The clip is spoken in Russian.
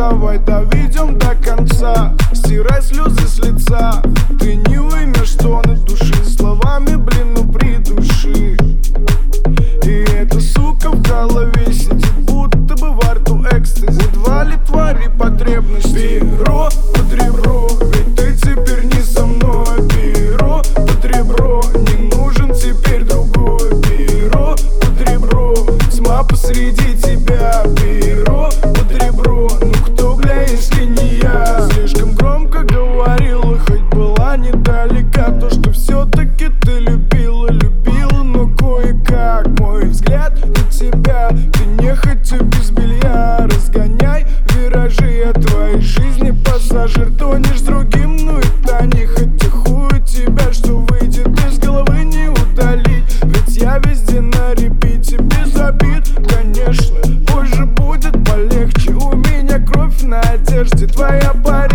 давай доведем до конца. Стирай слезы с лица. Ты не уймешь стоны души словами, блин, ну придуши. И эта сука в голове сидит, будто бы во рту экстази. Едва ли твари потребности. Перо под ребро, ведь ты теперь не со мной. Перо под ребро, не нужен теперь другой. Перо под ребро, тьма посреди тебя. Перо под ребро, ну кто, бля, если не я? Слишком громко говорила, хоть была недалека. То, что все-таки ты любила, но кое-как. Мой взгляд на тебя, ты нехотя без белья. Разгоняй виражи от твоей жизни, пассажир. Тонешь с другим, ну и тони. Хотя хуй тебя, что выйдет из головы, не удалить. Ведь я везде на репите, без обид, конечно. Позже будет полегче, у меня кровь на одежде. Твоя парень